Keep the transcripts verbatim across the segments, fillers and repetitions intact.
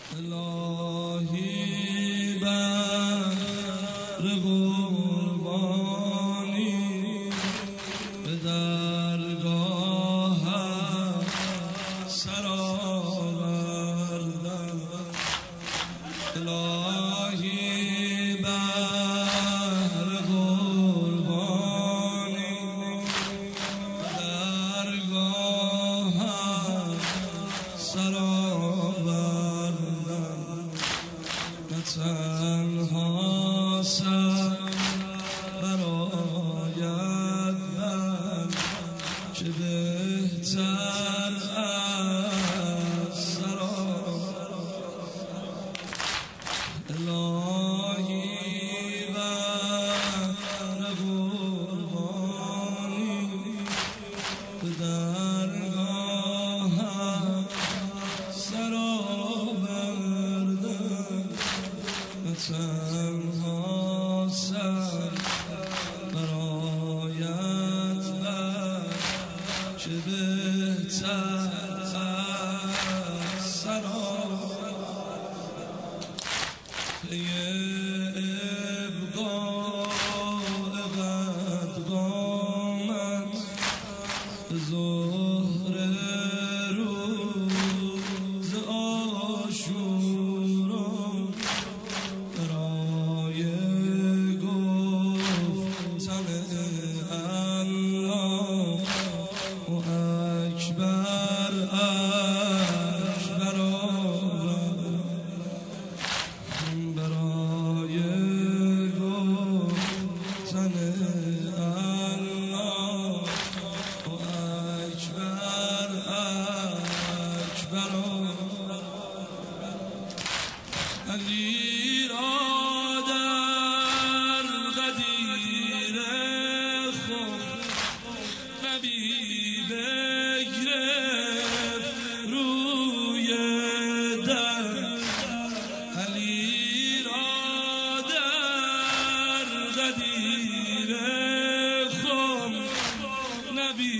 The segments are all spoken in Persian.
الهی بر قربانی به درگاهم سر آوردم. الهی بر قربانی به درگاهم سر آوردم. نه تنها سر برآید من که بهتر از سر آوردم. الهی بر قربانی به درگاهم سر آوردم. نه تنها سر برآید من که بهتر از سر پی ابقاء قدغامت به ظهر روز عاشورا برای گفتن الله اکبر اکبر برای گفتن الله اکبر اکبر. علی را در غدیر خود نبی بگرفت روی در. علی را در غدیر خود نبی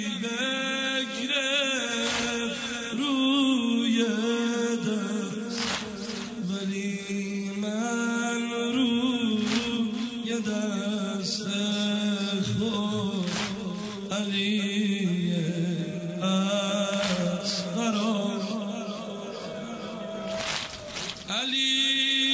بگرفت روی در. ولی من روی دست خود علی اصغر علی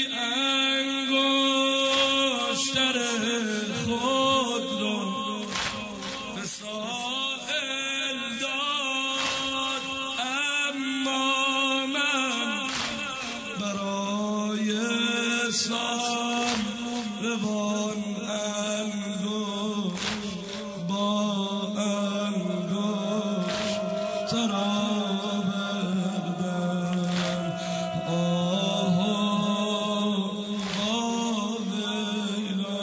انگشتر خود رو به سائل داد، اما من برای صبروان انگشت با انگشت ترا بردم. آه آه ویلا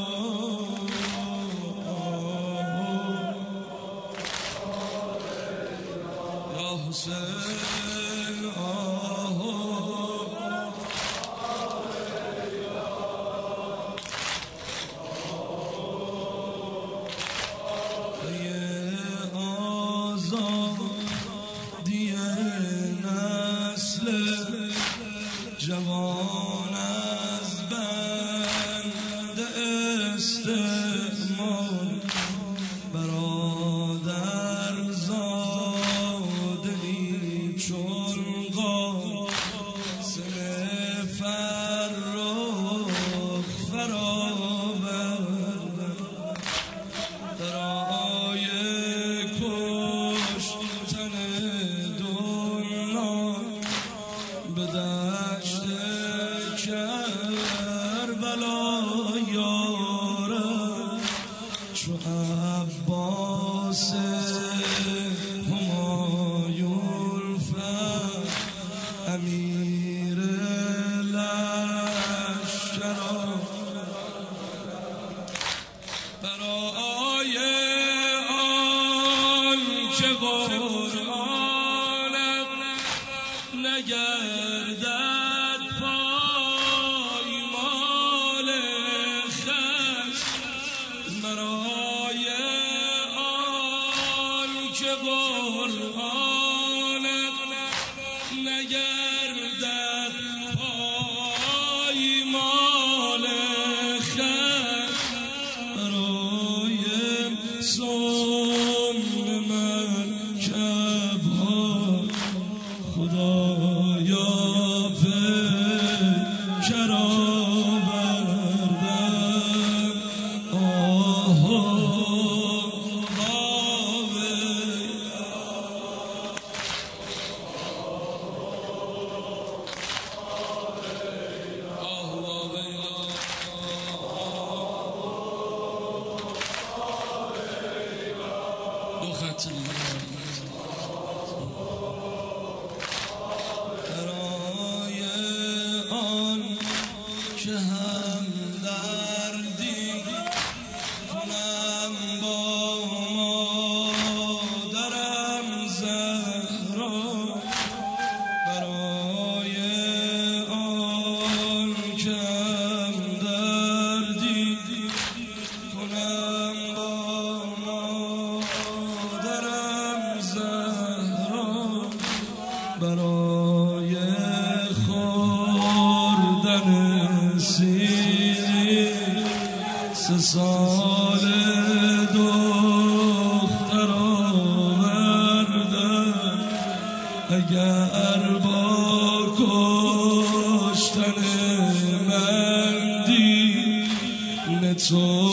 یا حسین آه آزادی نسل جوان از بند استعمار. برادر زاده‌ای چون قاسم فرخ فراوردم. برای کشتن دنیا به دشت کربلا یارم. چو عباس همایون فر امیر لشکران. برای آن که قرآنم نگردد پایمال خشم. برای آن که قرآنم نگردد برای خوردن سیری سه سال دختر آوردن، اگر با کشتن من دین تو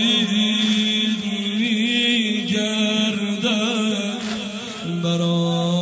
جاوید میگردن، برای